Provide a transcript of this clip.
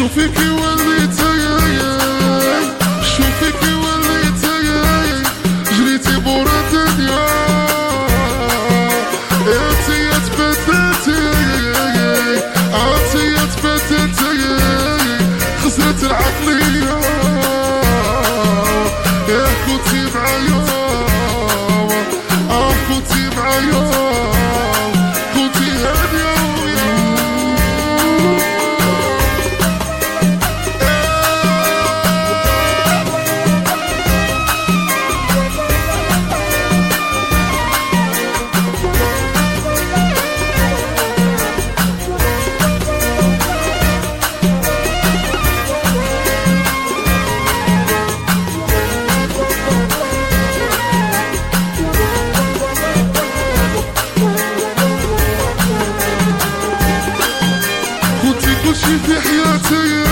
شوفيكي وليتي شوفيكي وليتي جريتي بورا الدنيا انتي تبدلتي انتي تبدلتي خسرت العقلية كنتي معايا كنتي معايا كنتي هادية كلشي في حياتي